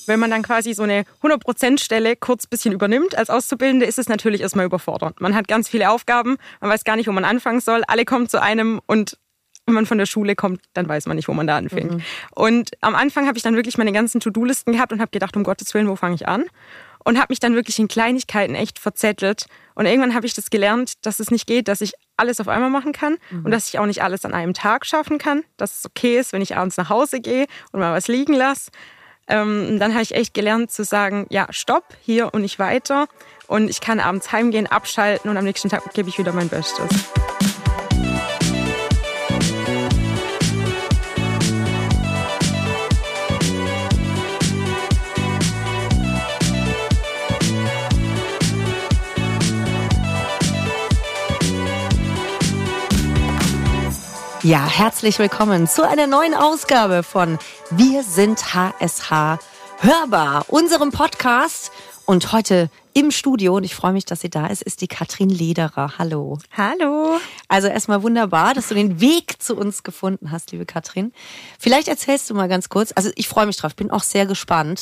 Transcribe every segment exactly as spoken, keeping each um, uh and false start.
wenn man dann quasi so eine hundert Prozent Stelle kurz ein bisschen übernimmt als Auszubildende, ist es natürlich erstmal überfordernd. Man hat ganz viele Aufgaben, man weiß gar nicht, wo man anfangen soll. Alle kommen zu einem und wenn man von der Schule kommt, dann weiß man nicht, wo man da anfängt. Mhm. Und am Anfang habe ich dann wirklich meine ganzen To-Do-Listen gehabt und habe gedacht, um Gottes Willen, wo fange ich an? Und habe mich dann wirklich in Kleinigkeiten echt verzettelt. Und irgendwann habe ich das gelernt, dass es nicht geht, dass ich alles auf einmal machen kann mhm. und dass ich auch nicht alles an einem Tag schaffen kann. Dass es okay ist, wenn ich abends nach Hause gehe und mal was liegen lasse. Ähm, dann habe ich echt gelernt zu sagen, ja, stopp, hier und nicht weiter. Und ich kann abends heimgehen, abschalten und am nächsten Tag gebe ich wieder mein Bestes. Ja, herzlich willkommen zu einer neuen Ausgabe von Wir sind H S H Hörbar, unserem Podcast. Und heute im Studio, und ich freue mich, dass sie da ist, ist die Katrin Lederer. Hallo. Hallo. Also erstmal wunderbar, dass du den Weg zu uns gefunden hast, liebe Katrin. Vielleicht erzählst du mal ganz kurz, also ich freue mich drauf, bin auch sehr gespannt.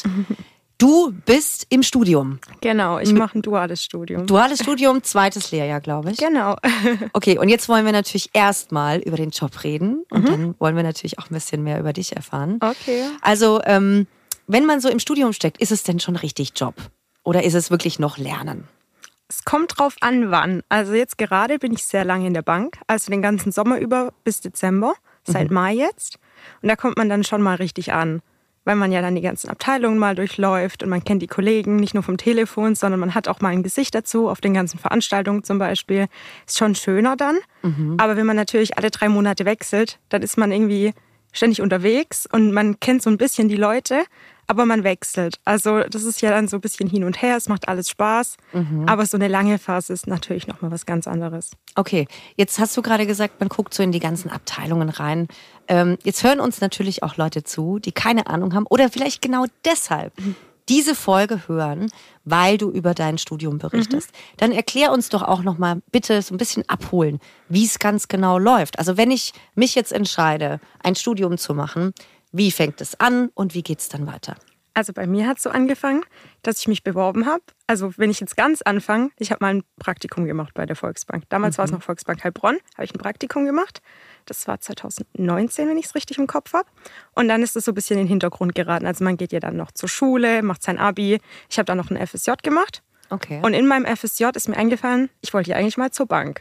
Du bist im Studium. Genau, ich mache ein duales Studium. Duales Studium, zweites Lehrjahr, glaube ich. Genau. Okay, und jetzt wollen wir natürlich erstmal über den Job reden und mhm. dann wollen wir natürlich auch ein bisschen mehr über dich erfahren. Okay. Also, ähm, wenn man so im Studium steckt, ist es denn schon richtig Job? Oder ist es wirklich noch Lernen? Es kommt drauf an, wann. Also jetzt gerade bin ich sehr lange in der Bank, also den ganzen Sommer über bis Dezember, seit mhm. Mai jetzt. Und da kommt man dann schon mal richtig an. Weil man ja dann die ganzen Abteilungen mal durchläuft und man kennt die Kollegen nicht nur vom Telefon, sondern man hat auch mal ein Gesicht dazu, auf den ganzen Veranstaltungen zum Beispiel. Ist schon schöner dann. Mhm. Aber wenn man natürlich alle drei Monate wechselt, dann ist man irgendwie ständig unterwegs und man kennt so ein bisschen die Leute, aber man wechselt. Also das ist ja dann so ein bisschen hin und her, es macht alles Spaß. Mhm. Aber so eine lange Phase ist natürlich nochmal was ganz anderes. Okay, jetzt hast du gerade gesagt, man guckt so in die ganzen Abteilungen rein. Ähm, jetzt hören uns natürlich auch Leute zu, die keine Ahnung haben oder vielleicht genau deshalb diese Folge hören, weil du über dein Studium berichtest. Mhm. Dann erklär uns doch auch nochmal bitte so ein bisschen abholen, wie es ganz genau läuft. Also wenn ich mich jetzt entscheide, ein Studium zu machen, wie fängt es an und wie geht es dann weiter? Also bei mir hat es so angefangen, dass ich mich beworben habe. Also wenn ich jetzt ganz anfange, ich habe mal ein Praktikum gemacht bei der Volksbank. Damals mhm. war es noch Volksbank Heilbronn, habe ich ein Praktikum gemacht. Das war zwanzig neunzehn, wenn ich es richtig im Kopf habe. Und dann ist es so ein bisschen in den Hintergrund geraten. Also man geht ja dann noch zur Schule, macht sein Abi. Ich habe dann noch ein F S J gemacht. Okay. Und in meinem F S J ist mir eingefallen, ich wollte ja eigentlich mal zur Bank.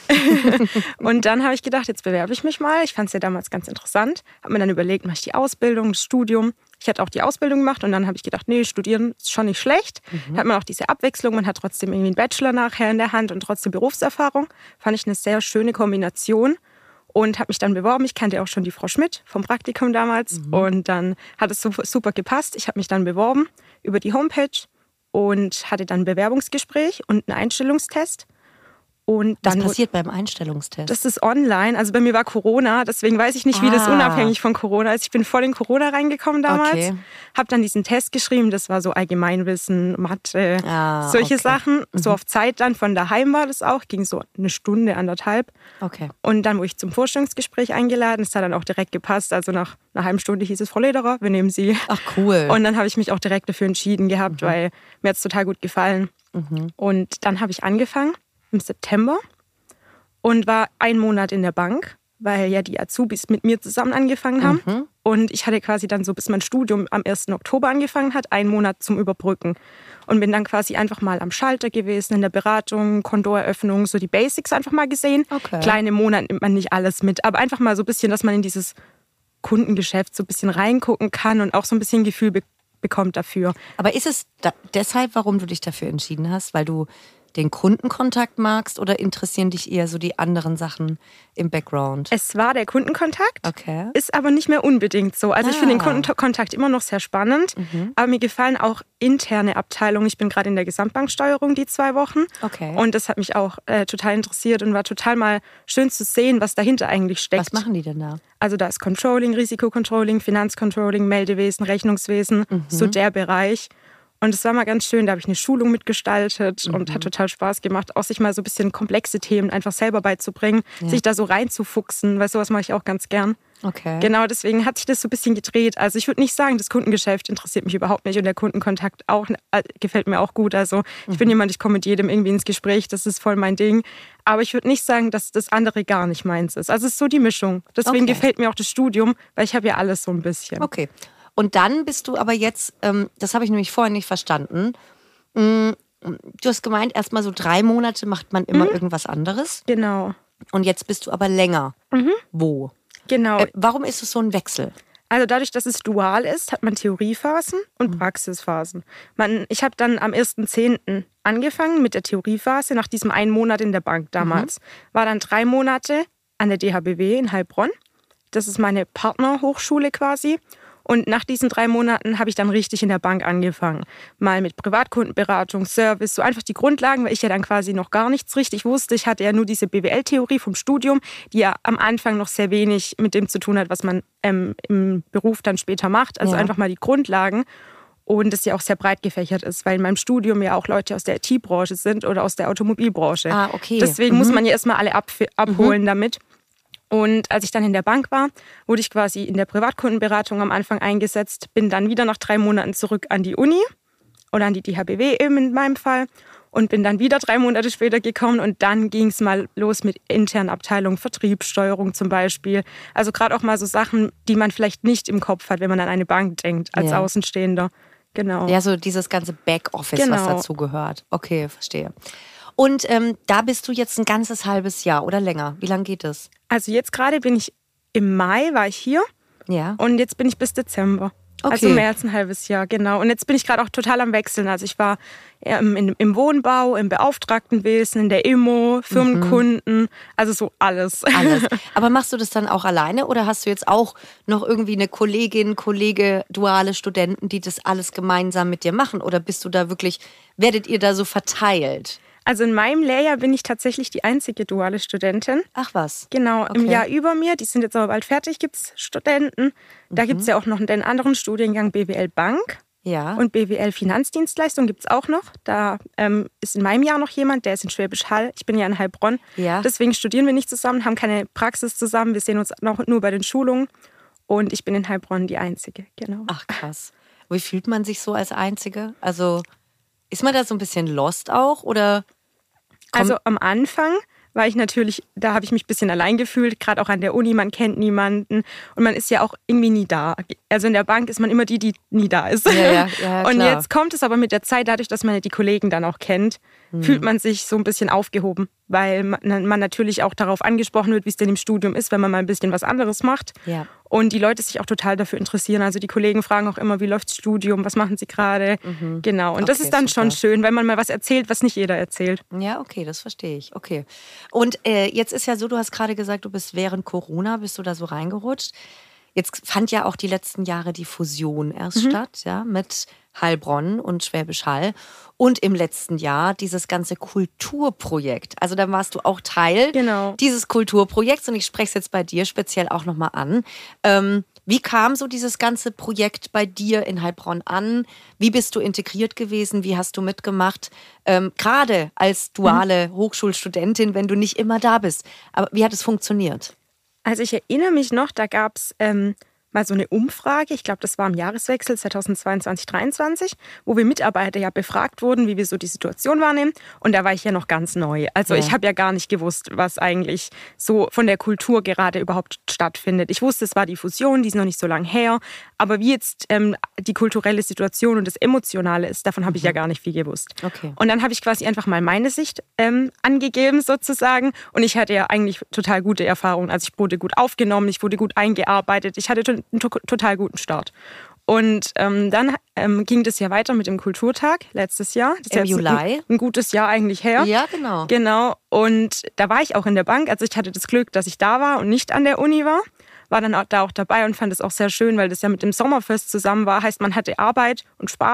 Und dann habe ich gedacht, jetzt bewerbe ich mich mal. Ich fand es ja damals ganz interessant. Habe mir dann überlegt, mache ich die Ausbildung, das Studium. Ich hatte auch die Ausbildung gemacht und dann habe ich gedacht, nee, studieren ist schon nicht schlecht. Mhm. Hat man auch diese Abwechslung, man hat trotzdem irgendwie einen Bachelor nachher in der Hand und trotzdem Berufserfahrung. Fand ich eine sehr schöne Kombination und habe mich dann beworben. Ich kannte auch schon die Frau Schmidt vom Praktikum damals mhm. und dann hat es super, super gepasst. Ich habe mich dann beworben über die Homepage und hatte dann ein Bewerbungsgespräch und einen Einstellungstest. Und dann, was passiert beim Einstellungstest? Das ist online. Also bei mir war Corona, deswegen weiß ich nicht, wie ah. das unabhängig von Corona ist. Ich bin voll in Corona reingekommen damals, okay. Habe dann diesen Test geschrieben, das war so Allgemeinwissen, Mathe, ah, solche okay. Sachen. Mhm. So auf Zeit dann, von daheim war das auch, ging so eine Stunde, anderthalb. Okay. Und dann wurde ich zum Vorstellungsgespräch eingeladen, das hat dann auch direkt gepasst. Also nach einer halben Stunde hieß es, Frau Lederer, wir nehmen Sie. Ach cool. Und dann habe ich mich auch direkt dafür entschieden gehabt, mhm. weil mir hat es total gut gefallen. Mhm. Und dann habe ich angefangen im September und war einen Monat in der Bank, weil ja die Azubis mit mir zusammen angefangen haben. Mhm. Und ich hatte quasi dann so, bis mein Studium am ersten Oktober angefangen hat, einen Monat zum Überbrücken. Und bin dann quasi einfach mal am Schalter gewesen, in der Beratung, Kontoeröffnung, so die Basics einfach mal gesehen. Okay. Kleine Monate nimmt man nicht alles mit, aber einfach mal so ein bisschen, dass man in dieses Kundengeschäft so ein bisschen reingucken kann und auch so ein bisschen Gefühl be- bekommt dafür. Aber ist es da deshalb, warum du dich dafür entschieden hast, weil du den Kundenkontakt magst oder interessieren dich eher so die anderen Sachen im Background? Es war der Kundenkontakt, okay. Ist aber nicht mehr unbedingt so. Also ah. ich finde den Kundenkontakt immer noch sehr spannend, mhm. aber mir gefallen auch interne Abteilungen. Ich bin gerade in der Gesamtbanksteuerung die zwei Wochen okay. und das hat mich auch äh, total interessiert und war total mal schön zu sehen, was dahinter eigentlich steckt. Was machen die denn da? Also da ist Controlling, Risikocontrolling, Finanzcontrolling, Meldewesen, Rechnungswesen, mhm. so der Bereich. Und es war mal ganz schön, da habe ich eine Schulung mitgestaltet mhm. und hat total Spaß gemacht, auch sich mal so ein bisschen komplexe Themen einfach selber beizubringen, ja. sich da so reinzufuchsen, weil sowas mache ich auch ganz gern. Okay. Genau, deswegen hat sich das so ein bisschen gedreht. Also ich würde nicht sagen, das Kundengeschäft interessiert mich überhaupt nicht und der Kundenkontakt auch äh, gefällt mir auch gut. Also ich mhm. bin jemand, ich komme mit jedem irgendwie ins Gespräch, das ist voll mein Ding. Aber ich würde nicht sagen, dass das andere gar nicht meins ist. Also es ist so die Mischung. Deswegen okay. gefällt mir auch das Studium, weil ich habe ja alles so ein bisschen. Okay. Und dann bist du aber jetzt, ähm, das habe ich nämlich vorhin nicht verstanden, ähm, du hast gemeint, erst mal so drei Monate macht man immer mhm. irgendwas anderes. Genau. Und jetzt bist du aber länger. Mhm. Wo? Genau. Äh, warum ist es so ein Wechsel? Also dadurch, dass es dual ist, hat man Theoriephasen und mhm. Praxisphasen. Man, ich habe dann am ersten zehnten angefangen mit der Theoriephase, nach diesem einen Monat in der Bank damals. Mhm. War dann drei Monate an der D H B W in Heilbronn. Das ist meine Partnerhochschule quasi. Und nach diesen drei Monaten habe ich dann richtig in der Bank angefangen. Mal mit Privatkundenberatung, Service, so einfach die Grundlagen, weil ich ja dann quasi noch gar nichts richtig wusste. Ich hatte ja nur diese B W L-Theorie vom Studium, die ja am Anfang noch sehr wenig mit dem zu tun hat, was man ähm, im Beruf dann später macht. Also ja. einfach mal die Grundlagen. Und das ja auch sehr breit gefächert ist, weil in meinem Studium ja auch Leute aus der I T-Branche sind oder aus der Automobilbranche. Ah, okay. Deswegen mhm. muss man ja erstmal alle ab- abholen mhm. damit. Und als ich dann in der Bank war, wurde ich quasi in der Privatkundenberatung am Anfang eingesetzt, bin dann wieder nach drei Monaten zurück an die Uni oder an die D H B W eben in meinem Fall und bin dann wieder drei Monate später gekommen und dann ging es mal los mit internen Abteilungen, Vertriebssteuerung zum Beispiel. Also gerade auch mal so Sachen, die man vielleicht nicht im Kopf hat, wenn man an eine Bank denkt, als ja. Außenstehender. Genau. Ja, so dieses ganze Backoffice, genau. was dazu gehört. Okay, verstehe. Und ähm, da bist du jetzt ein ganzes halbes Jahr oder länger. Wie lange geht es? Also jetzt gerade bin ich, im Mai war ich hier ja. und jetzt bin ich bis Dezember. Okay. Also mehr als ein halbes Jahr, genau. Und jetzt bin ich gerade auch total am Wechseln. Also ich war im, im Wohnbau, im Beauftragtenwesen, in der Immo, Firmenkunden, mhm. also so alles. Alles. Aber machst du das dann auch alleine oder hast du jetzt auch noch irgendwie eine Kollegin, Kollege, duale Studenten, die das alles gemeinsam mit dir machen? Oder bist du da wirklich, werdet ihr da so verteilt? Also in meinem Lehrjahr bin ich tatsächlich die einzige duale Studentin. Ach was. Genau, okay. im Jahr über mir, die sind jetzt aber bald fertig, gibt es Studenten. Da mhm. gibt es ja auch noch den anderen Studiengang B W L Bank. Ja. Und B W L Finanzdienstleistung gibt es auch noch. Da ähm, ist in meinem Jahr noch jemand, der ist in Schwäbisch Hall. Ich bin ja in Heilbronn. Ja. Deswegen studieren wir nicht zusammen, haben keine Praxis zusammen. Wir sehen uns noch nur bei den Schulungen. Und ich bin in Heilbronn die Einzige, genau. Ach krass. Wie fühlt man sich so als Einzige? Also ist man da so ein bisschen lost auch oder? Also am Anfang war ich natürlich, da habe ich mich ein bisschen allein gefühlt, gerade auch an der Uni, man kennt niemanden und man ist ja auch irgendwie nie da. Also in der Bank ist man immer die, die nie da ist. Ja, ja, ja, und klar. jetzt kommt es aber mit der Zeit, dadurch, dass man die Kollegen dann auch kennt, hm. fühlt man sich so ein bisschen aufgehoben, weil man, man natürlich auch darauf angesprochen wird, wie es denn im Studium ist, wenn man mal ein bisschen was anderes macht. Ja. Und die Leute sich auch total dafür interessieren. Also die Kollegen fragen auch immer, wie läuft das Studium, was machen sie gerade? Mhm. Genau. Und das okay, ist dann super. schon schön, wenn man mal was erzählt, was nicht jeder erzählt. Ja, okay, das verstehe ich. Okay. Und äh, jetzt ist ja so, du hast gerade gesagt, du bist während Corona, bist du da so reingerutscht. Jetzt fand ja auch die letzten Jahre die Fusion erst mhm. statt, ja, mit Heilbronn und Schwäbisch Hall. Und im letzten Jahr dieses ganze Kulturprojekt. Also da warst du auch Teil genau. dieses Kulturprojekts. Und ich spreche es jetzt bei dir speziell auch nochmal an. Ähm, wie kam so dieses ganze Projekt bei dir in Heilbronn an? Wie bist du integriert gewesen? Wie hast du mitgemacht? Ähm, gerade als duale mhm. Hochschulstudentin, wenn du nicht immer da bist. Aber wie hat es funktioniert? Also ich erinnere mich noch, da gab es ähm, mal so eine Umfrage, ich glaube, das war im Jahreswechsel zweitausendzweiundzwanzig dreiundzwanzig, wo wir Mitarbeiter ja befragt wurden, wie wir so die Situation wahrnehmen. Und da war ich ja noch ganz neu. Also ja. ich habe ja gar nicht gewusst, was eigentlich so von der Kultur gerade überhaupt stattfindet. Ich wusste, es war die Fusion, die ist noch nicht so lange her. Aber wie jetzt ähm, die kulturelle Situation und das Emotionale ist, davon habe ich mhm. ja gar nicht viel gewusst. Okay. Und dann habe ich quasi einfach mal meine Sicht ähm, angegeben sozusagen. Und ich hatte ja eigentlich total gute Erfahrungen. Also ich wurde gut aufgenommen, ich wurde gut eingearbeitet, ich hatte einen to- total guten Start. Und ähm, dann ähm, ging das ja weiter mit dem Kulturtag letztes Jahr. Das ist Im Juli. Ein, ein gutes Jahr eigentlich her. Ja, genau. Genau. Und da war ich auch in der Bank. Also ich hatte das Glück, dass ich da war und nicht an der Uni war. War dann auch da auch dabei und fand es auch sehr schön, weil das ja mit dem Sommerfest zusammen war. Heißt, man hatte Arbeit und Spaß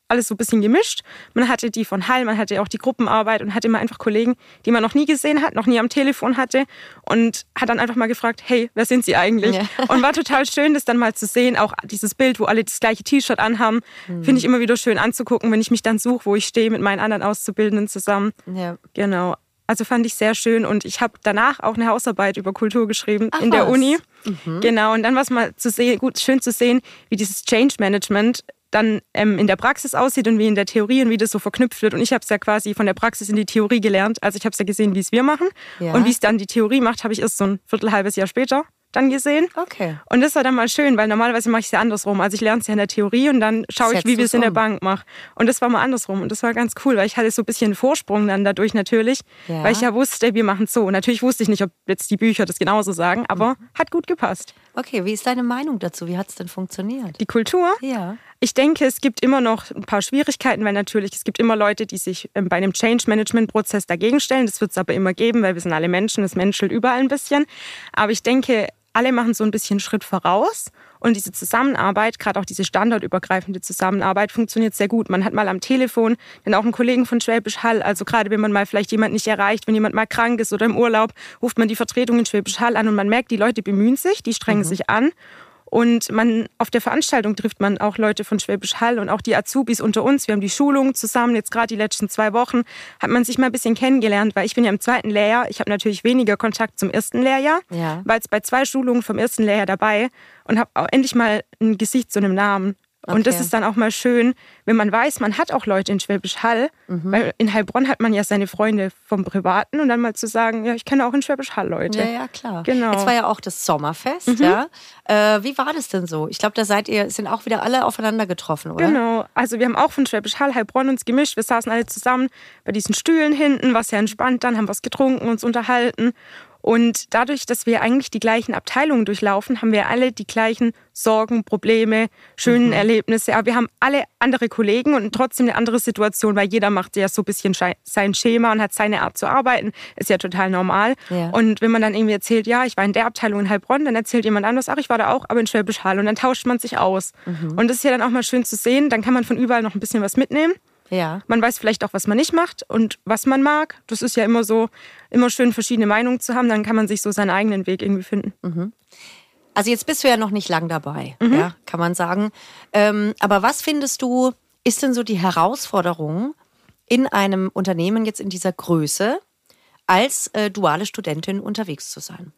alles so ein bisschen gemischt. Man hatte die von Hall, man hatte auch die Gruppenarbeit und hatte immer einfach Kollegen, die man noch nie gesehen hat, noch nie am Telefon hatte und hat dann einfach mal gefragt, hey, wer sind Sie eigentlich? Ja. Und war total schön, das dann mal zu sehen, auch dieses Bild, wo alle das gleiche T-Shirt anhaben, mhm. finde ich immer wieder schön anzugucken, wenn ich mich dann suche, wo ich stehe mit meinen anderen Auszubildenden zusammen. Ja. Genau. Also fand ich sehr schön und ich habe danach auch eine Hausarbeit über Kultur geschrieben Ach, in der was? Uni. Mhm. Genau, und dann war es mal zu sehen, gut, schön zu sehen, wie dieses Change Management dann ähm, in der Praxis aussieht und wie in der Theorie und wie das so verknüpft wird. Und ich habe es ja quasi von der Praxis in die Theorie gelernt. Also ich habe es ja gesehen, wie es wir machen. Ja. Und wie es dann die Theorie macht, habe ich erst so ein Viertel, halbes Jahr später dann gesehen. Okay. Und das war dann mal schön, weil normalerweise mache ich es ja andersrum. Also ich lerne es ja in der Theorie und dann schaue ich, wie wir es in der Bank machen. Und das war mal andersrum. Und das war ganz cool, weil ich hatte so ein bisschen Vorsprung dann dadurch natürlich, ja. weil ich ja wusste, wir machen es so. Und natürlich wusste ich nicht, ob jetzt die Bücher das genauso sagen, aber mhm. hat gut gepasst. Okay, wie ist deine Meinung dazu? Wie hat es denn funktioniert? Die Kultur? Ja. Ich denke, es gibt immer noch ein paar Schwierigkeiten, weil natürlich, es gibt immer Leute, die sich bei einem Change-Management-Prozess dagegen stellen. Das wird es aber immer geben, weil wir sind alle Menschen, es menschelt überall ein bisschen. Aber ich denke, alle machen so ein bisschen Schritt voraus und diese Zusammenarbeit, gerade auch diese standortübergreifende Zusammenarbeit, funktioniert sehr gut. Man hat mal am Telefon dann auch einen Kollegen von Schwäbisch Hall, also gerade wenn man mal vielleicht jemanden nicht erreicht, wenn jemand mal krank ist oder im Urlaub, ruft man die Vertretung in Schwäbisch Hall an und man merkt, die Leute bemühen sich, die strengen mhm. sich an. Und man, auf der Veranstaltung trifft man auch Leute von Schwäbisch Hall und auch die Azubis unter uns. Wir haben die Schulung zusammen, jetzt gerade die letzten zwei Wochen, hat man sich mal ein bisschen kennengelernt, weil ich bin ja im zweiten Lehrjahr. Ich habe natürlich weniger Kontakt zum ersten Lehrjahr, ja. war jetzt bei zwei Schulungen vom ersten Lehrjahr dabei und habe auch endlich mal ein Gesicht zu einem Namen. Okay. Und das ist dann auch mal schön, wenn man weiß, man hat auch Leute in Schwäbisch Hall, mhm. weil in Heilbronn hat man ja seine Freunde vom Privaten und dann mal zu sagen, ja, ich kenne auch in Schwäbisch Hall Leute. Ja, ja, klar. Genau. Jetzt war ja auch das Sommerfest, mhm. ja. Äh, wie war das denn so? Ich glaube, da seid ihr, sind auch wieder alle aufeinander getroffen, oder? Genau. Also wir haben auch von Schwäbisch Hall, Heilbronn uns gemischt. Wir saßen alle zusammen bei diesen Stühlen hinten, war sehr entspannt, dann haben was getrunken, uns unterhalten. Und dadurch, dass wir eigentlich die gleichen Abteilungen durchlaufen, haben wir alle die gleichen Sorgen, Probleme, schönen mhm. Erlebnisse. Aber wir haben alle andere Kollegen und trotzdem eine andere Situation, weil jeder macht ja so ein bisschen sein Schema und hat seine Art zu arbeiten. Ist ja total normal. Ja. Und wenn man dann irgendwie erzählt, ja, ich war in der Abteilung in Heilbronn, dann erzählt jemand anderes, ach, ich war da auch, aber in Schwäbisch Hall. Und dann tauscht man sich aus. Mhm. Und das ist ja dann auch mal schön zu sehen. Dann kann man von überall noch ein bisschen was mitnehmen. Ja. Man weiß vielleicht auch, was man nicht macht und was man mag. Das ist ja immer so, immer schön, verschiedene Meinungen zu haben. Dann kann man sich so seinen eigenen Weg irgendwie finden. Mhm. Also jetzt bist du ja noch nicht lang dabei, mhm. ja, kann man sagen. Ähm, aber was findest du, ist denn so die Herausforderung in einem Unternehmen jetzt in dieser Größe, als äh, duale Studentin unterwegs zu sein?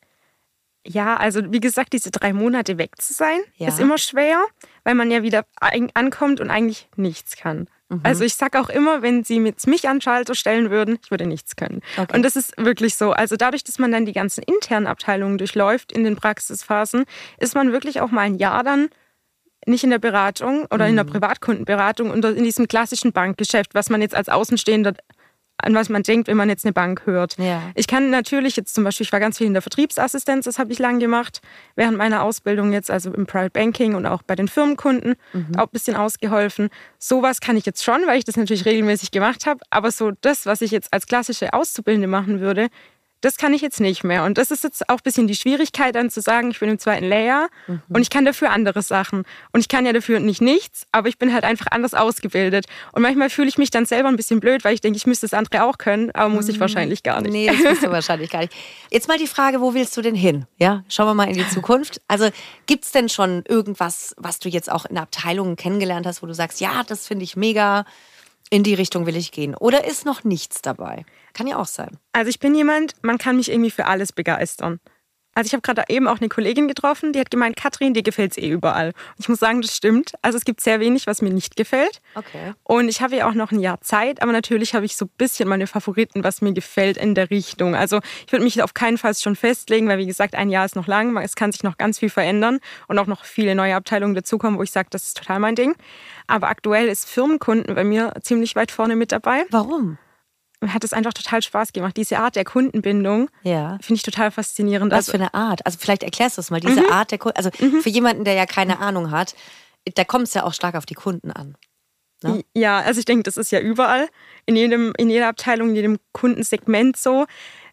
Ja, also wie gesagt, diese drei Monate weg zu sein, ja. ist immer schwer, weil man ja wieder ankommt und eigentlich nichts kann. Mhm. Also ich sage auch immer, wenn sie mit mich an Schalter stellen würden, ich würde nichts können. Okay. Und das ist wirklich so. Also dadurch, dass man dann die ganzen internen Abteilungen durchläuft in den Praxisphasen, ist man wirklich auch mal ein Jahr dann nicht in der Beratung oder mhm. in der Privatkundenberatung und in diesem klassischen Bankgeschäft, was man jetzt als Außenstehender, an was man denkt, wenn man jetzt eine Bank hört. Ja. Ich kann natürlich jetzt zum Beispiel, ich war ganz viel in der Vertriebsassistenz, das habe ich lang gemacht, während meiner Ausbildung jetzt, also im Private Banking und auch bei den Firmenkunden, mhm. auch ein bisschen ausgeholfen. Sowas kann ich jetzt schon, weil ich das natürlich regelmäßig gemacht habe, aber so das, was ich jetzt als klassische Auszubildende machen würde, das kann ich jetzt nicht mehr. Und das ist jetzt auch ein bisschen die Schwierigkeit, dann zu sagen, ich bin im zweiten Lehrjahr mhm. und ich kann dafür andere Sachen. Und ich kann ja dafür nicht nichts, aber ich bin halt einfach anders ausgebildet. Und manchmal fühle ich mich dann selber ein bisschen blöd, weil ich denke, ich müsste das andere auch können, aber muss ich wahrscheinlich gar nicht. Nee, das musst du wahrscheinlich gar nicht. Jetzt mal die Frage, wo willst du denn hin? Ja, schauen wir mal in die Zukunft. Also gibt es denn schon irgendwas, was du jetzt auch in Abteilungen kennengelernt hast, wo du sagst, ja, das finde ich mega, in die Richtung will ich gehen? Oder ist noch nichts dabei? Kann ja auch sein. Also ich bin jemand, man kann mich irgendwie für alles begeistern. Also ich habe gerade eben auch eine Kollegin getroffen, die hat gemeint, Katrin, dir gefällt es eh überall. Und ich muss sagen, das stimmt. Also es gibt sehr wenig, was mir nicht gefällt. Okay. Und ich habe ja auch noch ein Jahr Zeit, aber natürlich habe ich so ein bisschen meine Favoriten, was mir gefällt in der Richtung. Also ich würde mich auf keinen Fall schon festlegen, weil wie gesagt, ein Jahr ist noch lang, es kann sich noch ganz viel verändern und auch noch viele neue Abteilungen dazukommen, wo ich sage, das ist total mein Ding. Aber aktuell ist Firmenkunden bei mir ziemlich weit vorne mit dabei. Warum? Mir hat es einfach total Spaß gemacht. Diese Art der Kundenbindung ja. finde ich total faszinierend. Was für eine Art? Also vielleicht erklärst du es mal. Diese mhm. Art der Kunden, also mhm. für jemanden, der ja keine Ahnung hat, da kommt es ja auch stark auf die Kunden an. Ne? Ja, also ich denke, das ist ja überall, in jedem, in jeder Abteilung, in jedem Kundensegment so.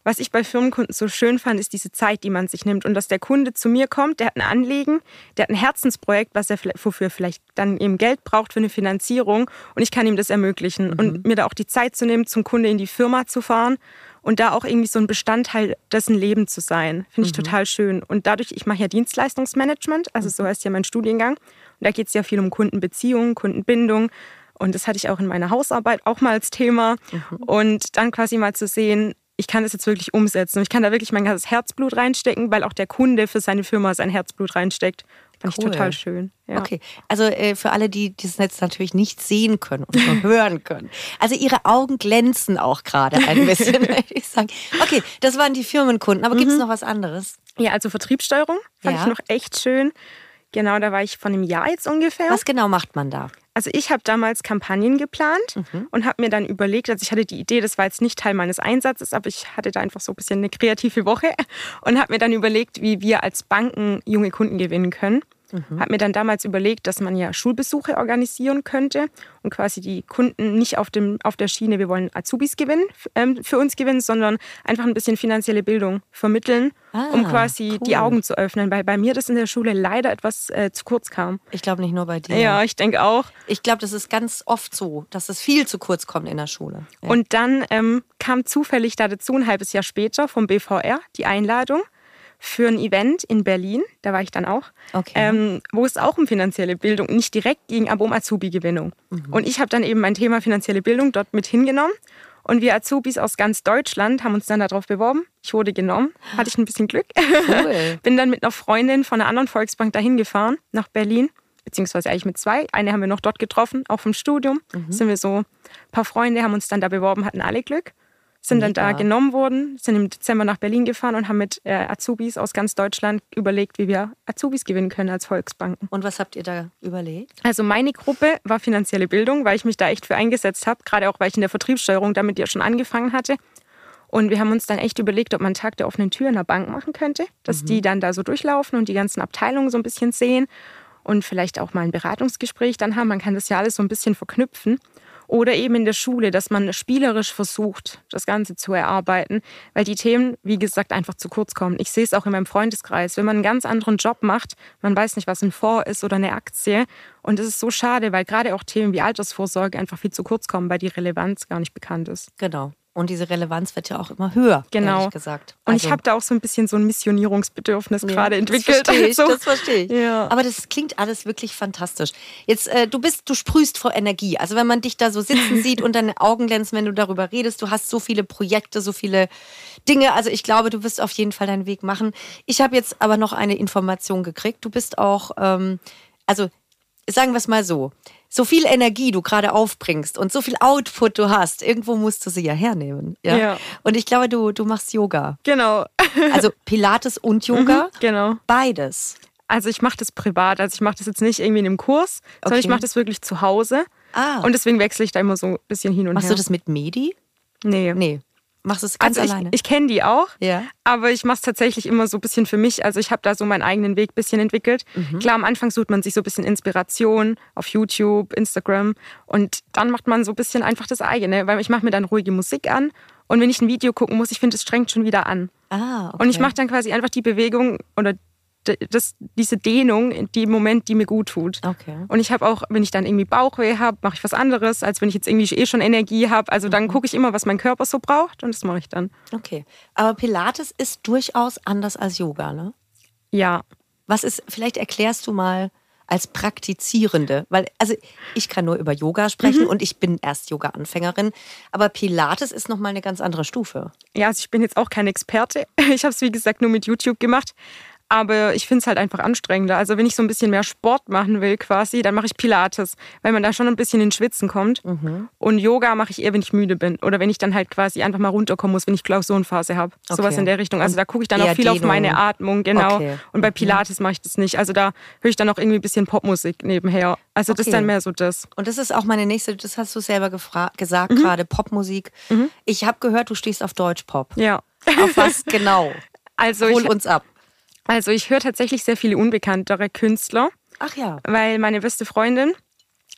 was ich bei Firmenkunden so schön fand, ist diese Zeit, die man sich nimmt. Und dass der Kunde zu mir kommt, der hat ein Anliegen, der hat ein Herzensprojekt, was er wofür vielleicht dann eben Geld braucht für eine Finanzierung. Und ich kann ihm das ermöglichen. Mhm. Und mir da auch die Zeit zu nehmen, zum Kunde in die Firma zu fahren und da auch irgendwie so ein Bestandteil dessen Leben zu sein. Finde ich mhm. total schön. Und dadurch, ich mache ja Dienstleistungsmanagement, also so heißt ja mein Studiengang. Und da geht es ja viel um Kundenbeziehungen, Kundenbindung. Und das hatte ich auch in meiner Hausarbeit auch mal als Thema. Mhm. Und dann quasi mal zu sehen, ich kann das jetzt wirklich umsetzen. Und ich kann da wirklich mein ganzes Herzblut reinstecken, weil auch der Kunde für seine Firma sein Herzblut reinsteckt. Fand cool. ich total schön. Ja. Okay, also äh, für alle, die dieses Netz natürlich nicht sehen können und nur hören können. Also ihre Augen glänzen auch gerade ein bisschen, würde ich sagen. Okay, das waren die Firmenkunden. Aber mhm. gibt es noch was anderes? Ja, also Vertriebssteuerung fand ja. ich noch echt schön. Genau, da war ich vor einem Jahr jetzt ungefähr. Was genau macht man da? Also ich habe damals Kampagnen geplant mhm. und habe mir dann überlegt, also ich hatte die Idee, das war jetzt nicht Teil meines Einsatzes, aber ich hatte da einfach so ein bisschen eine kreative Woche und habe mir dann überlegt, wie wir als Banken junge Kunden gewinnen können. Mhm. Habe mir dann damals überlegt, dass man ja Schulbesuche organisieren könnte und quasi die Kunden nicht auf, dem, auf der Schiene, wir wollen Azubis gewinnen, ähm, für uns gewinnen, sondern einfach ein bisschen finanzielle Bildung vermitteln, ah, um quasi cool. die Augen zu öffnen, weil bei mir das in der Schule leider etwas äh, zu kurz kam. Ich glaube nicht nur bei dir. Ja, ich denke auch. Ich glaube, das ist ganz oft so, dass es viel zu kurz kommt in der Schule. Ja. Und dann ähm, kam zufällig da dazu, ein halbes Jahr später vom B V R, die Einladung für ein Event in Berlin, da war ich dann auch, okay. ähm, wo es auch um finanzielle Bildung nicht direkt ging, aber um Azubi-Gewinnung. Mhm. Und ich habe dann eben mein Thema finanzielle Bildung dort mit hingenommen. Und wir Azubis aus ganz Deutschland haben uns dann darauf beworben. Ich wurde genommen, hatte ich ein bisschen Glück. Cool. Bin dann mit einer Freundin von einer anderen Volksbank dahin gefahren, nach Berlin. Beziehungsweise eigentlich mit zwei. Eine haben wir noch dort getroffen, auch vom Studium. Mhm. Sind wir so ein paar Freunde, haben uns dann da beworben, hatten alle Glück. Sind dann da genommen worden, sind im Dezember nach Berlin gefahren und haben mit äh, Azubis aus ganz Deutschland überlegt, wie wir Azubis gewinnen können als Volksbanken. Und was habt ihr da überlegt? Also meine Gruppe war finanzielle Bildung, weil ich mich da echt für eingesetzt habe, gerade auch, weil ich in der Vertriebssteuerung damit ja schon angefangen hatte. Und wir haben uns dann echt überlegt, ob man einen Tag der offenen Tür in der Bank machen könnte, dass mhm. die dann da so durchlaufen und die ganzen Abteilungen so ein bisschen sehen und vielleicht auch mal ein Beratungsgespräch dann haben. Man kann das ja alles so ein bisschen verknüpfen. Oder eben in der Schule, dass man spielerisch versucht, das Ganze zu erarbeiten, weil die Themen, wie gesagt, einfach zu kurz kommen. Ich sehe es auch in meinem Freundeskreis. Wenn man einen ganz anderen Job macht, man weiß nicht, was ein Fonds ist oder eine Aktie. Und das ist so schade, weil gerade auch Themen wie Altersvorsorge einfach viel zu kurz kommen, weil die Relevanz gar nicht bekannt ist. Genau. Und diese Relevanz wird ja auch immer höher, genau. ehrlich gesagt. Und also, ich habe da auch so ein bisschen so ein Missionierungsbedürfnis ja, gerade entwickelt. Das verstehe ich, also, das verstehe ich. Ja. Aber das klingt alles wirklich fantastisch. Jetzt, äh, du bist, du sprühst vor Energie. Also wenn man dich da so sitzen sieht und deine Augen glänzen, wenn du darüber redest, du hast so viele Projekte, so viele Dinge. Also ich glaube, du wirst auf jeden Fall deinen Weg machen. Ich habe jetzt aber noch eine Information gekriegt. Du bist auch, ähm, also sagen wir es mal so, so viel Energie du gerade aufbringst und so viel Output du hast, irgendwo musst du sie ja hernehmen. Ja? Ja. Und ich glaube, du, du machst Yoga. Genau. Also Pilates und Yoga? Mhm, genau. Beides. Also ich mache das privat. Also ich mache das jetzt nicht irgendwie in einem Kurs, okay. sondern ich mache das wirklich zu Hause. Ah. Und deswegen wechsle ich da immer so ein bisschen hin und Machst her. Machst du das mit Medi? Nee. Nee. Machst du es ganz also alleine? Ich, ich kenne die auch, ja. aber ich mache es tatsächlich immer so ein bisschen für mich. Also ich habe da so meinen eigenen Weg ein bisschen entwickelt. Mhm. Klar, am Anfang sucht man sich so ein bisschen Inspiration auf YouTube, Instagram und dann macht man so ein bisschen einfach das eigene, weil ich mache mir dann ruhige Musik an und wenn ich ein Video gucken muss, ich finde, es strengt schon wieder an. Ah, okay. Und ich mache dann quasi einfach die Bewegung oder Das, diese Dehnung, die im Moment, die mir gut tut. Okay. Und ich habe auch, wenn ich dann irgendwie Bauchweh habe, mache ich was anderes, als wenn ich jetzt irgendwie eh schon Energie habe. Also dann mhm. gucke ich immer, was mein Körper so braucht und das mache ich dann. Okay. Aber Pilates ist durchaus anders als Yoga, ne? Ja. Was ist, vielleicht erklärst du mal als Praktizierende, weil also ich kann nur über Yoga sprechen mhm. und ich bin erst Yoga-Anfängerin, aber Pilates ist nochmal eine ganz andere Stufe. Ja, also ich bin jetzt auch kein Experte. Ich habe es, wie gesagt, nur mit YouTube gemacht. Aber ich finde es halt einfach anstrengender. Also wenn ich so ein bisschen mehr Sport machen will quasi, dann mache ich Pilates, weil man da schon ein bisschen ins Schwitzen kommt. Mhm. Und Yoga mache ich eher, wenn ich müde bin. Oder wenn ich dann halt quasi einfach mal runterkommen muss, wenn ich Klausurenphase habe. Okay. Sowas in der Richtung. Also da gucke ich dann auch viel Dehnung. Auf meine Atmung, genau. Okay. Und bei Pilates mache ich das nicht. Also da höre ich dann auch irgendwie ein bisschen Popmusik nebenher. Also okay. das ist dann mehr so das. Und das ist auch meine nächste, das hast du selber gefra- gesagt, mhm. gerade Popmusik. Mhm. Ich habe gehört, du stehst auf Deutschpop. Ja. Auf was genau? Also Hol ich, uns ab. Also ich höre tatsächlich sehr viele unbekanntere Künstler. Ach ja. Weil meine beste Freundin,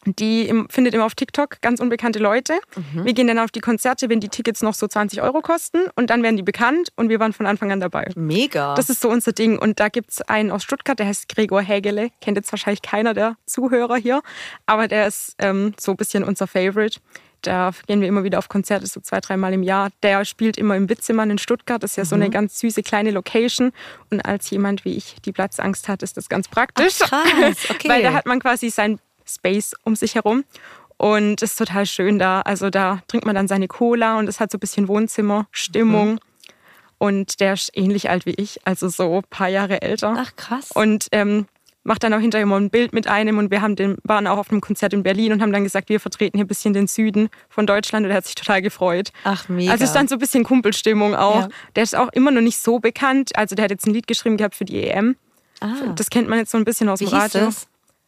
Die im, findet immer auf TikTok ganz unbekannte Leute. Mhm. Wir gehen dann auf die Konzerte, wenn die Tickets noch so zwanzig Euro kosten. Und dann werden die bekannt und wir waren von Anfang an dabei. Mega. Das ist so unser Ding. Und da gibt es einen aus Stuttgart, der heißt Gregor Hägele. Kennt jetzt wahrscheinlich keiner der Zuhörer hier. Aber der ist ähm, so ein bisschen unser Favorite. Da gehen wir immer wieder auf Konzerte, so zwei, dreimal im Jahr. Der spielt immer im Witzemann in Stuttgart. Das ist ja mhm. so eine ganz süße kleine Location. Und als jemand wie ich die Platzangst hat, ist das ganz praktisch. Ach, krass. Okay. Weil da hat man quasi sein Space um sich herum und es ist total schön da. Also da trinkt man dann seine Cola und es hat so ein bisschen Wohnzimmerstimmung. Mhm. Und der ist ähnlich alt wie ich, also so ein paar Jahre älter. Ach, krass. Und ähm, macht dann auch hinterher immer ein Bild mit einem und wir haben den, waren auch auf einem Konzert in Berlin und haben dann gesagt, wir vertreten hier ein bisschen den Süden von Deutschland und er hat sich total gefreut. Ach, mega. Also es ist dann so ein bisschen Kumpelstimmung auch. Ja. Der ist auch immer noch nicht so bekannt. Also der hat jetzt ein Lied geschrieben gehabt für die E M. Ah. Das kennt man jetzt so ein bisschen aus Wie dem Radio. Hieß das?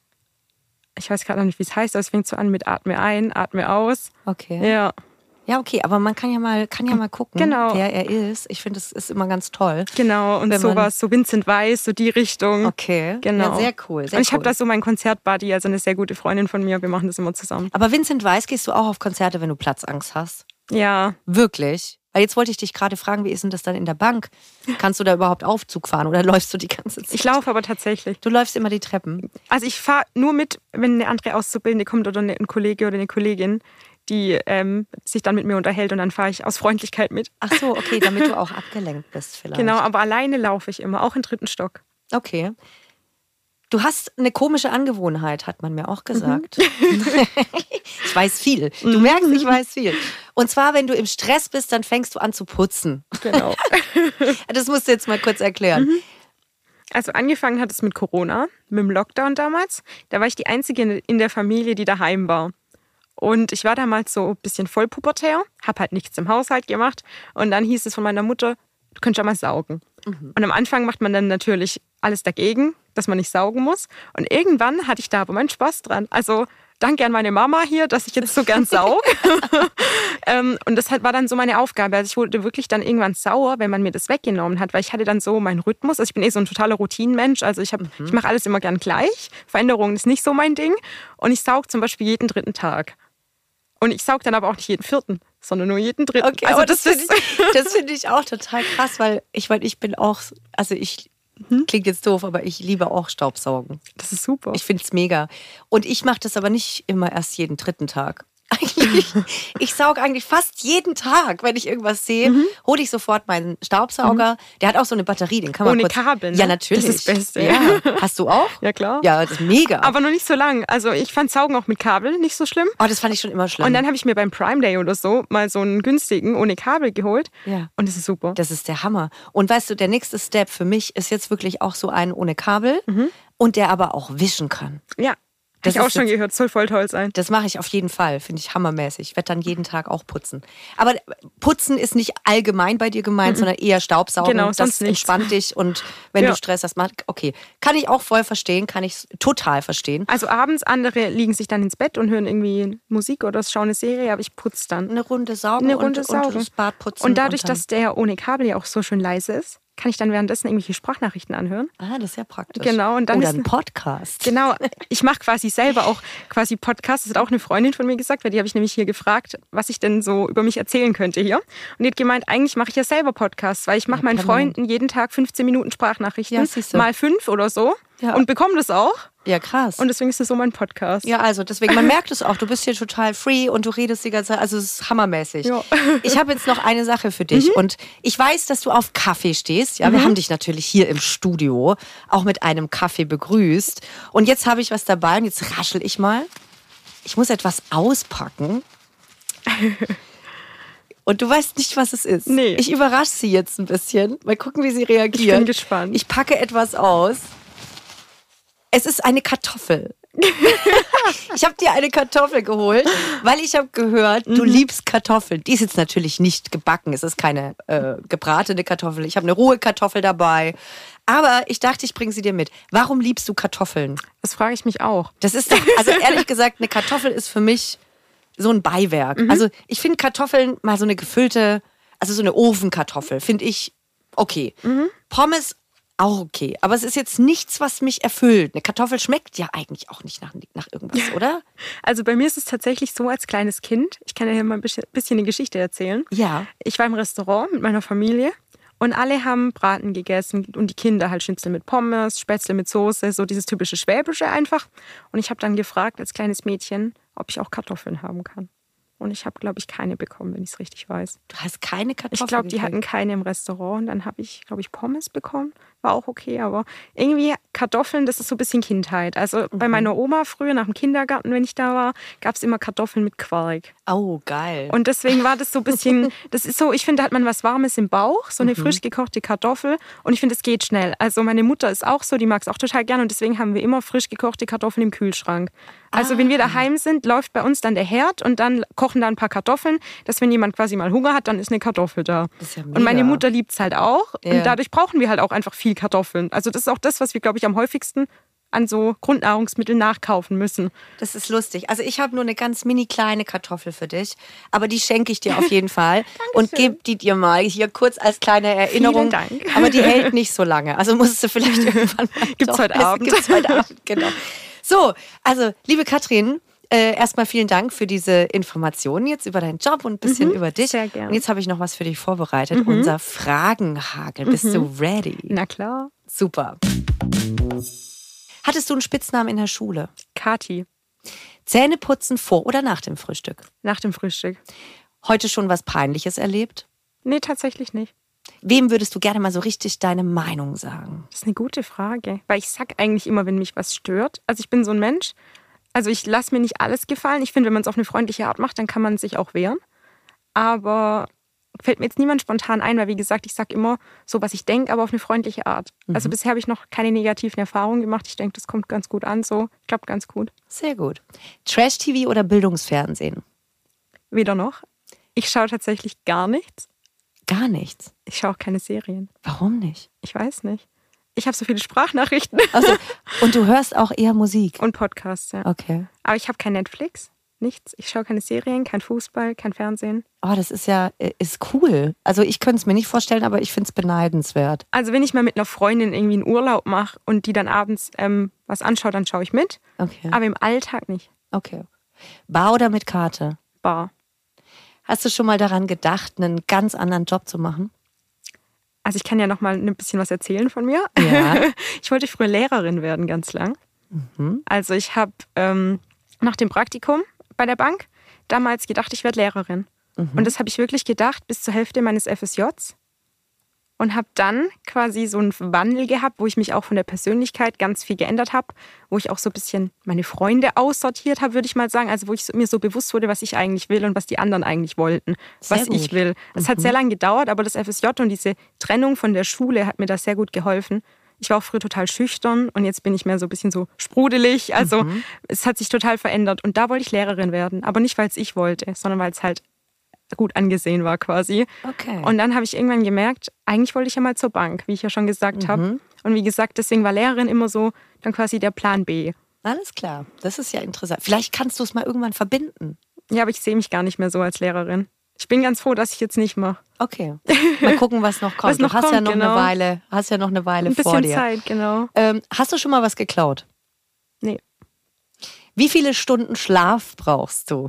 Ich weiß gerade noch nicht, wie es heißt, aber es fängt so an mit Atme ein, Atme aus. Okay. Ja. Ja, okay, aber man kann ja mal, kann ja mal gucken, genau. wer er ist. Ich finde, das ist immer ganz toll. Genau, und sowas, so Vincent Weiss, so die Richtung. Okay, genau. Ja, sehr cool. Sehr und ich cool. habe da so meinen Konzertbuddy, also eine sehr gute Freundin von mir, wir machen das immer zusammen. Aber Vincent Weiss, gehst du auch auf Konzerte, wenn du Platzangst hast? Ja. Wirklich? Weil jetzt wollte ich dich gerade fragen, wie ist denn das dann in der Bank? Kannst du da überhaupt Aufzug fahren oder läufst du die ganze Zeit? Ich laufe aber tatsächlich. Du läufst immer die Treppen? Also ich fahre nur mit, wenn eine andere Auszubildende kommt oder ein Kollege oder eine Kollegin, die ähm, sich dann mit mir unterhält und dann fahre ich aus Freundlichkeit mit. Ach so, okay, damit du auch abgelenkt bist vielleicht. Genau, aber alleine laufe ich immer, auch im dritten Stock. Okay. Du hast eine komische Angewohnheit, hat man mir auch gesagt. Mhm. Ich weiß viel. Du merkst, ich weiß viel. Und zwar, wenn du im Stress bist, dann fängst du an zu putzen. Genau. Das musst du jetzt mal kurz erklären. Mhm. Also angefangen hat es mit Corona, mit dem Lockdown damals. Da war ich die Einzige in der Familie, die daheim war. Und ich war damals so ein bisschen vollpubertär, habe halt nichts im Haushalt gemacht. Und dann hieß es von meiner Mutter, du könntest ja mal saugen. Mhm. Und am Anfang macht man dann natürlich alles dagegen, dass man nicht saugen muss. Und irgendwann hatte ich da aber meinen Spaß dran. Also danke an meine Mama hier, dass ich jetzt so gern saug. ähm, und das war dann so meine Aufgabe. Also ich wurde wirklich dann irgendwann sauer, wenn man mir das weggenommen hat, weil ich hatte dann so meinen Rhythmus. Also ich bin eh so ein totaler Routinenmensch. Also ich, mhm. ich mache alles immer gern gleich. Veränderung ist nicht so mein Ding. Und ich saug zum Beispiel jeden dritten Tag. Und ich saug dann aber auch nicht jeden vierten, sondern nur jeden dritten. Okay, also das, das finde ich, find ich auch total krass, weil ich, weil ich bin auch, also ich, hm? klingt jetzt doof, aber ich liebe auch Staubsaugen. Das ist super. Ich finde es mega. Und ich mache das aber nicht immer erst jeden dritten Tag. Eigentlich, ich sauge eigentlich fast jeden Tag, wenn ich irgendwas sehe, mhm. hole ich sofort meinen Staubsauger. Mhm. Der hat auch so eine Batterie, den kann man ohne kurz... Kabel, ne? Ja, natürlich. Das ist das Beste. Ja. Hast du auch? Ja, klar. Ja, das ist mega. Aber noch nicht so lang. Also ich fand Saugen auch mit Kabel nicht so schlimm. Oh, das fand ich schon immer schlimm. Und dann habe ich mir beim Prime Day oder so mal so einen günstigen ohne Kabel geholt. Ja. Und das ist super. Das ist der Hammer. Und weißt du, der nächste Step für mich ist jetzt wirklich auch so einen ohne Kabel mhm. und der aber auch wischen kann. Ja. Das habe ich auch schon gehört, soll voll toll sein. Das mache ich auf jeden Fall, finde ich hammermäßig. Ich werde dann jeden Tag auch putzen. Aber putzen ist nicht allgemein bei dir gemeint, mhm. sondern eher Staubsaugen. Genau, das entspannt dich und wenn ja. du Stress hast, mach, okay. Kann ich auch voll verstehen, kann ich total verstehen. Also abends, andere liegen sich dann ins Bett und hören irgendwie Musik oder schauen eine Serie, aber ich putze dann. Eine Runde saugen eine Runde und, saugen. und das Bad putzen. Und dadurch, und dass der ohne Kabel ja auch so schön leise ist, kann ich dann währenddessen irgendwelche Sprachnachrichten anhören. Ah, das ist ja praktisch. Genau, und dann Oder ist ein Podcast. Genau, ich mache quasi selber auch quasi Podcasts. Das hat auch eine Freundin von mir gesagt, weil die habe ich nämlich hier gefragt, was ich denn so über mich erzählen könnte hier. Und die hat gemeint, eigentlich mache ich ja selber Podcasts, weil ich mache ja, meinen Freunden jeden Tag fünfzehn Minuten Sprachnachrichten, ja, mal fünf oder so ja. und bekomme das auch. Ja, krass. Und deswegen ist das so mein Podcast. Ja, also deswegen, man merkt es auch, du bist hier total free und du redest die ganze Zeit, also es ist hammermäßig. Ja. Ich habe jetzt noch eine Sache für dich mhm. und ich weiß, dass du auf Kaffee stehst. Ja, wir mhm. haben dich natürlich hier im Studio auch mit einem Kaffee begrüßt und jetzt habe ich was dabei und jetzt raschel ich mal. Ich muss etwas auspacken. Und du weißt nicht, was es ist. Nee. Ich überrasche sie jetzt ein bisschen. Mal gucken, wie sie reagiert. Ich bin gespannt. Ich packe etwas aus. Es ist eine Kartoffel. Ich habe dir eine Kartoffel geholt, weil ich habe gehört, du mhm. liebst Kartoffeln. Die ist jetzt natürlich nicht gebacken. Es ist keine äh, gebratene Kartoffel. Ich habe eine rohe Kartoffel dabei. Aber ich dachte, ich bringe sie dir mit. Warum liebst du Kartoffeln? Das frage ich mich auch. Das ist doch, also ehrlich gesagt, eine Kartoffel ist für mich so ein Beiwerk. Mhm. Also ich finde Kartoffeln mal so eine gefüllte, also so eine Ofenkartoffel, finde ich okay. Mhm. Pommes auch okay, aber es ist jetzt nichts, was mich erfüllt. Eine Kartoffel schmeckt ja eigentlich auch nicht nach, nach irgendwas, oder? Also bei mir ist es tatsächlich so als kleines Kind, ich kann ja hier mal ein bisschen, bisschen eine Geschichte erzählen. Ja. Ich war im Restaurant mit meiner Familie und alle haben Braten gegessen und die Kinder halt Schnitzel mit Pommes, Spätzle mit Soße, so dieses typische Schwäbische einfach. Und ich habe dann gefragt als kleines Mädchen, ob ich auch Kartoffeln haben kann. Und ich habe, glaube ich, keine bekommen, wenn ich es richtig weiß. Du hast keine Kartoffeln Ich glaube, die gekriegt. hatten keine im Restaurant. Und dann habe ich, glaube ich, Pommes bekommen. War auch okay, aber irgendwie Kartoffeln, das ist so ein bisschen Kindheit. Also mhm. bei meiner Oma früher nach dem Kindergarten, wenn ich da war, gab es immer Kartoffeln mit Quark. Oh, geil. Und deswegen war das so ein bisschen, das ist so, ich finde, da hat man was Warmes im Bauch, so eine Mhm. frisch gekochte Kartoffel. Und ich finde, es geht schnell. Also meine Mutter ist auch so, die mag es auch total gerne. Und deswegen haben wir immer frisch gekochte Kartoffeln im Kühlschrank. Also Ah. wenn wir daheim sind, läuft bei uns dann der Herd und dann kochen da ein paar Kartoffeln, dass wenn jemand quasi mal Hunger hat, dann ist eine Kartoffel da. Das ist ja und meine mega. Mutter liebt es halt auch. Ja. Und dadurch brauchen wir halt auch einfach viel Kartoffeln. Also das ist auch das, was wir, glaube ich, am häufigsten an so Grundnahrungsmitteln nachkaufen müssen. Das ist lustig. Also ich habe nur eine ganz mini kleine Kartoffel für dich, aber die schenke ich dir auf jeden Fall und gebe die dir mal hier kurz als kleine Erinnerung. Vielen Dank. Aber die hält nicht so lange. Also musst du vielleicht irgendwann mal Gibt's doch heute essen. Abend. Gibt's heute Abend, genau. So, also liebe Katrin, äh, erstmal vielen Dank für diese Informationen jetzt über deinen Job und ein bisschen über dich. sehr gern. Und jetzt habe ich noch was für dich vorbereitet. Unser Fragenhagel. Bist du ready? Na klar. Super. Hattest du einen Spitznamen in der Schule? Kati, Zähne putzen vor oder nach dem Frühstück? nach dem Frühstück. Heute schon was Peinliches erlebt? Nee, tatsächlich nicht. Wem würdest du gerne mal so richtig deine Meinung sagen? Das ist eine gute Frage, weil ich sag eigentlich immer, wenn mich was stört. Also ich bin so ein Mensch, also ich lasse mir nicht alles gefallen. Ich finde, wenn man es auf eine freundliche Art macht, dann kann man sich auch wehren. Aber fällt mir jetzt niemand spontan ein, weil wie gesagt, ich sag immer so, was ich denke, aber auf eine freundliche Art. Mhm. Also bisher habe ich noch keine negativen Erfahrungen gemacht. Ich denke, das kommt ganz gut an, so klappt ganz gut. Sehr gut. Trash-T V oder Bildungsfernsehen? Weder noch. Ich schaue tatsächlich gar nichts. Gar nichts. Ich schaue auch keine Serien. Warum nicht? Ich weiß nicht. Ich habe so viele Sprachnachrichten. Also, und du hörst auch eher Musik? Und Podcasts, ja. Okay. Aber ich habe kein Netflix, nichts. Ich schaue keine Serien, kein Fußball, kein Fernsehen. Oh, das ist ja ist cool. Also ich könnte es mir nicht vorstellen, aber ich finde es beneidenswert. Also wenn ich mal mit einer Freundin irgendwie einen Urlaub mache und die dann abends ähm, was anschaut, dann schaue ich mit. Okay. Aber im Alltag nicht. Okay. Bar oder mit Karte? Bar. Hast du schon mal daran gedacht, einen ganz anderen Job zu machen? Also ich kann ja noch mal ein bisschen was erzählen von mir. Ja. Ich wollte früher Lehrerin werden, ganz lang. Mhm. Also ich habe ähm, nach dem Praktikum bei der Bank damals gedacht, ich werde Lehrerin. Mhm. Und das habe ich wirklich gedacht bis zur Hälfte meines F S Js. Und habe dann quasi so einen Wandel gehabt, wo ich mich auch von der Persönlichkeit ganz viel geändert habe, wo ich auch so ein bisschen meine Freunde aussortiert habe, würde ich mal sagen. Also wo ich mir so bewusst wurde, was ich eigentlich will und was die anderen eigentlich wollten, Sehr was gut. ich will. Es Mhm. hat sehr lange gedauert, aber das F S J und diese Trennung von der Schule hat mir da sehr gut geholfen. Ich war auch früher total schüchtern und jetzt bin ich mehr so ein bisschen so sprudelig. Also Mhm. es hat sich total verändert. Und da wollte ich Lehrerin werden, aber nicht, weil es ich wollte, sondern weil es halt gut angesehen war quasi. Okay. Und dann habe ich irgendwann gemerkt, eigentlich wollte ich ja mal zur Bank, wie ich ja schon gesagt Mhm. habe. Und wie gesagt, deswegen war Lehrerin immer so dann quasi der Plan B. Alles klar. Das ist ja interessant. Vielleicht kannst du es mal irgendwann verbinden. Ja, aber ich sehe mich gar nicht mehr so als Lehrerin. Ich bin ganz froh, dass ich jetzt nicht mache. Okay. Mal gucken, was noch kommt. Was noch du hast ja kommt, noch genau. eine Weile, hast ja noch eine Weile Ein vor bisschen dir. Zeit, genau. Ähm, hast du schon mal was geklaut? Nee. Wie viele Stunden Schlaf brauchst du?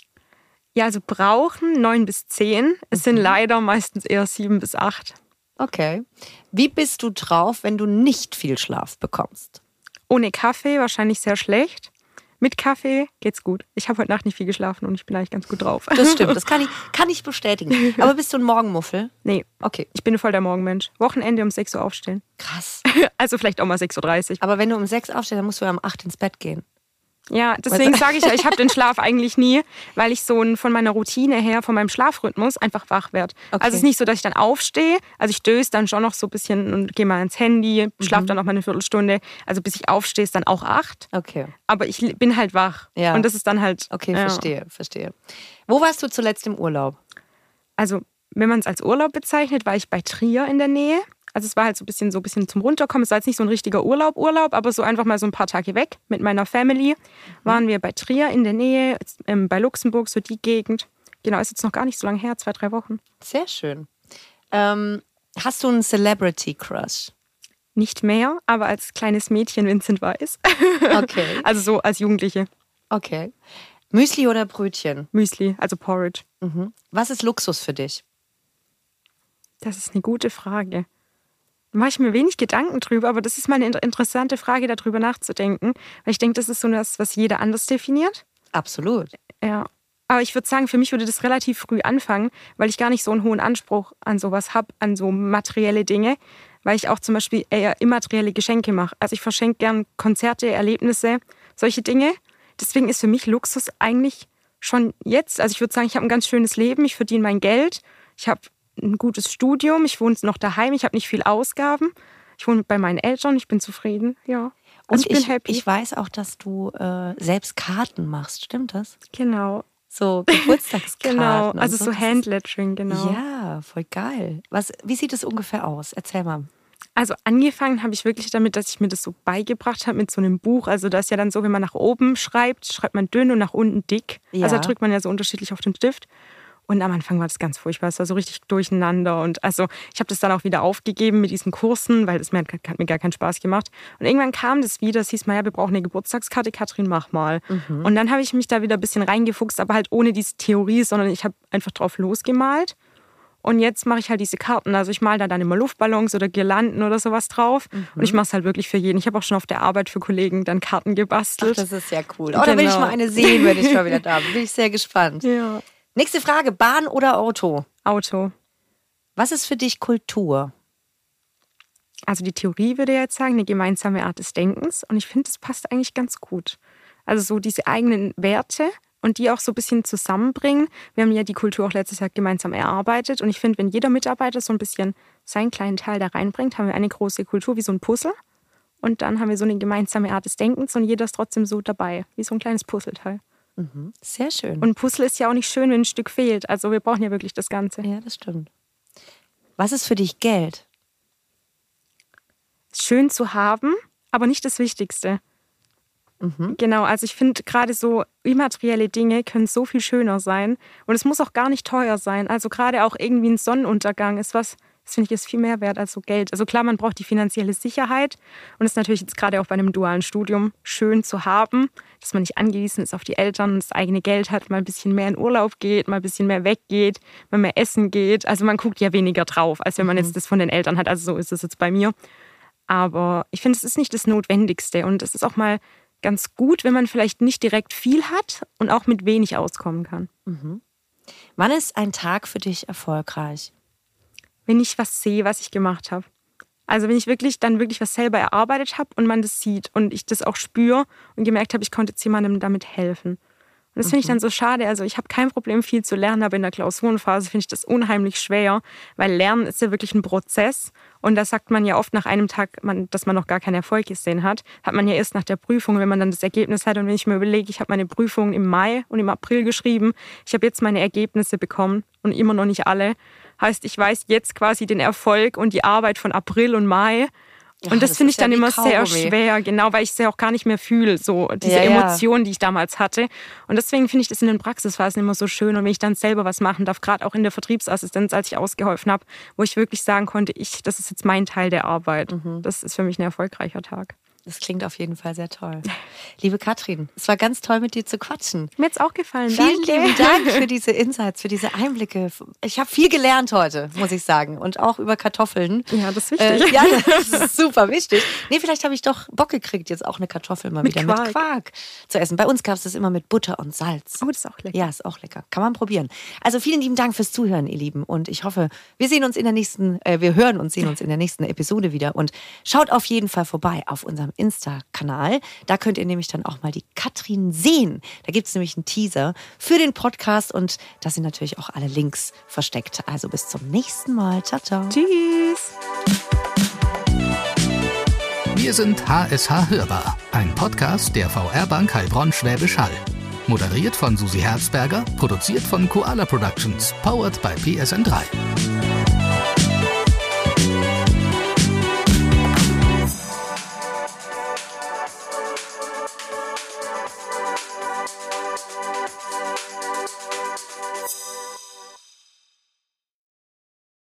Ja, also brauchen neun bis zehn. Es sind leider meistens eher sieben bis acht. Okay. Wie bist du drauf, wenn du nicht viel Schlaf bekommst? Ohne Kaffee wahrscheinlich sehr schlecht. Mit Kaffee geht's gut. Ich habe heute Nacht nicht viel geschlafen und ich bin eigentlich ganz gut drauf. Das stimmt, das kann ich, kann ich bestätigen. Aber bist du ein Morgenmuffel? Nee, Okay, ich bin voll der Morgenmensch. Wochenende um sechs Uhr aufstehen. krass. Also vielleicht auch mal sechs Uhr dreißig. Aber wenn du um sechs aufstehst, dann musst du ja um acht ins Bett gehen. Ja, deswegen sage ich ja, ich habe den Schlaf eigentlich nie, weil ich so ein, von meiner Routine her, von meinem Schlafrhythmus einfach wach werde. Okay. Also es ist nicht so, dass ich dann aufstehe. Also ich döse dann schon noch so ein bisschen und gehe mal ins Handy, schlafe dann noch mal eine Viertelstunde. Also bis ich aufstehe, ist dann auch acht. Okay, Aber ich bin halt wach. Ja. Und das ist dann halt... okay, ja. verstehe, verstehe. Wo warst du zuletzt im Urlaub? Also wenn man es als Urlaub bezeichnet, war ich bei Trier in der Nähe. Also es war halt so ein bisschen so ein bisschen zum Runterkommen. Es war jetzt nicht so ein richtiger Urlaub, Urlaub, aber so einfach mal so ein paar Tage weg mit meiner Family. Waren wir bei Trier in der Nähe, ähm, bei Luxemburg, so die Gegend. Genau, ist jetzt noch gar nicht so lange her, zwei, drei Wochen. Sehr schön. Ähm, hast du einen Celebrity-Crush? Nicht mehr, aber als kleines Mädchen Vincent Weiss. Okay. Also so als Jugendliche. Okay. Müsli oder Brötchen? Müsli, also Porridge. Mhm. Was ist Luxus für dich? Das ist eine gute Frage. Da mache ich mir wenig Gedanken drüber, aber das ist mal eine interessante Frage, darüber nachzudenken. Weil ich denke, das ist so das, was jeder anders definiert. Absolut. Ja. Aber ich würde sagen, für mich würde das relativ früh anfangen, weil ich gar nicht so einen hohen Anspruch an sowas habe, an so materielle Dinge, weil ich auch zum Beispiel eher immaterielle Geschenke mache. Also ich verschenke gern Konzerte, Erlebnisse, solche Dinge. Deswegen ist für mich Luxus eigentlich schon jetzt, also ich würde sagen, ich habe ein ganz schönes Leben, ich verdiene mein Geld, ich habe ein gutes Studium, ich wohne noch daheim, ich habe nicht viel Ausgaben, ich wohne bei meinen Eltern, ich bin zufrieden, ja. Also Und ich bin ich, happy. Ich weiß auch, dass du äh, selbst Karten machst, stimmt das? Genau. So Geburtstagskarten. Genau, also so, so Handlettering, genau. Ja, voll geil. Was, wie sieht es ungefähr aus? Erzähl mal. Also angefangen habe ich wirklich damit, dass ich mir das so beigebracht habe mit so einem Buch. Also das ist ja dann so, wenn man nach oben schreibt, schreibt man dünn und nach unten dick. Ja. Also da drückt man ja so unterschiedlich auf den Stift. Und am Anfang war das ganz furchtbar. Es war so richtig durcheinander. Und also ich habe das dann auch wieder aufgegeben mit diesen Kursen, weil das mir, hat mir gar keinen Spaß gemacht. Und irgendwann kam das wieder. Es hieß mal, ja, wir brauchen eine Geburtstagskarte. Katrin, mach mal. Mhm. Und dann habe ich mich da wieder ein bisschen reingefuchst, aber halt ohne diese Theorie, sondern ich habe einfach drauf losgemalt. Und jetzt mache ich halt diese Karten. Also ich male da dann immer Luftballons oder Girlanden oder sowas drauf. Mhm. Und ich mache es halt wirklich für jeden. Ich habe auch schon auf der Arbeit für Kollegen dann Karten gebastelt. Ach, das ist ja cool. Oh, genau. Da will ich mal eine sehen, wenn ich mal wieder da bin. Bin ich sehr gespannt. Ja. Nächste Frage, Bahn oder Auto? Auto. Was ist für dich Kultur? Also die Theorie würde ja jetzt sagen, eine gemeinsame Art des Denkens. Und ich finde, das passt eigentlich ganz gut. Also so diese eigenen Werte und die auch so ein bisschen zusammenbringen. Wir haben ja die Kultur auch letztes Jahr gemeinsam erarbeitet. Und ich finde, wenn jeder Mitarbeiter so ein bisschen seinen kleinen Teil da reinbringt, haben wir eine große Kultur wie so ein Puzzle. Und dann haben wir so eine gemeinsame Art des Denkens und jeder ist trotzdem so dabei, wie so ein kleines Puzzleteil. Mhm. Sehr schön. Und ein Puzzle ist ja auch nicht schön, wenn ein Stück fehlt. Also wir brauchen ja wirklich das Ganze. Ja, das stimmt. Was ist für dich Geld? Schön zu haben, aber nicht das Wichtigste. Mhm. Genau, also ich finde gerade so immaterielle Dinge können so viel schöner sein. Und es muss auch gar nicht teuer sein. Also gerade auch irgendwie ein Sonnenuntergang ist was, das finde ich ist viel mehr wert als so Geld. Also klar, man braucht die finanzielle Sicherheit. Und es ist natürlich jetzt gerade auch bei einem dualen Studium schön zu haben, dass man nicht angewiesen ist auf die Eltern und das eigene Geld hat, mal ein bisschen mehr in Urlaub geht, mal ein bisschen mehr weggeht, mal mehr essen geht. Also man guckt ja weniger drauf, als wenn man jetzt das von den Eltern hat. Also so ist es jetzt bei mir. Aber ich finde, es ist nicht das Notwendigste. Und es ist auch mal ganz gut, wenn man vielleicht nicht direkt viel hat und auch mit wenig auskommen kann. Mhm. Wann ist ein Tag für dich erfolgreich? Wenn ich was sehe, was ich gemacht habe. Also wenn ich wirklich dann wirklich was selber erarbeitet habe und man das sieht und ich das auch spüre und gemerkt habe, ich konnte jetzt jemandem damit helfen. Und das finde ich dann so schade. Also ich habe kein Problem, viel zu lernen, aber in der Klausurenphase finde ich das unheimlich schwer, weil Lernen ist ja wirklich ein Prozess. Und da sagt man ja oft nach einem Tag, man, dass man noch gar keinen Erfolg gesehen hat. Hat man ja erst nach der Prüfung, wenn man dann das Ergebnis hat. Und wenn ich mir überlege, ich habe meine Prüfungen im Mai und im April geschrieben. Ich habe jetzt meine Ergebnisse bekommen und immer noch nicht alle. Heißt, ich weiß jetzt quasi den Erfolg und die Arbeit von April und Mai. Und ja, das, das finde ich dann ja immer sehr schwer, genau, weil ich es ja auch gar nicht mehr fühle, so diese ja, Emotionen, ja. die ich damals hatte. Und deswegen finde ich das in den Praxisphasen immer so schön. Und wenn ich dann selber was machen darf, gerade auch in der Vertriebsassistenz, als ich ausgeholfen habe, wo ich wirklich sagen konnte, ich, das ist jetzt mein Teil der Arbeit. Mhm. Das ist für mich ein erfolgreicher Tag. Das klingt auf jeden Fall sehr toll. Liebe Katrin, es war ganz toll, mit dir zu quatschen. Mir hat's auch gefallen. Vielen Danke. lieben Dank für diese Insights, für diese Einblicke. Ich habe viel gelernt heute, muss ich sagen. Und auch über Kartoffeln. Ja, das ist wichtig. Äh, ja, das ist super wichtig. Nee, vielleicht habe ich doch Bock gekriegt, jetzt auch eine Kartoffel mal mit wieder Quark. mit Quark zu essen. Bei uns gab es das immer mit Butter und Salz. Oh, das ist auch lecker. Ja, ist auch lecker. Kann man probieren. Also vielen lieben Dank fürs Zuhören, ihr Lieben. Und ich hoffe, wir sehen uns in der nächsten, äh, wir hören und sehen uns in der nächsten Episode wieder. Und schaut auf jeden Fall vorbei auf unserem Insta-Kanal. Da könnt ihr nämlich dann auch mal die Katrin sehen. Da gibt es nämlich einen Teaser für den Podcast und da sind natürlich auch alle Links versteckt. Also bis zum nächsten Mal. Ciao, ciao. Tschüss. Wir sind H S H Hörbar, ein Podcast der V R-Bank Heilbronn Schwäbisch Hall. Moderiert von Susi Herzberger, produziert von Koala Productions, powered by P S N drei.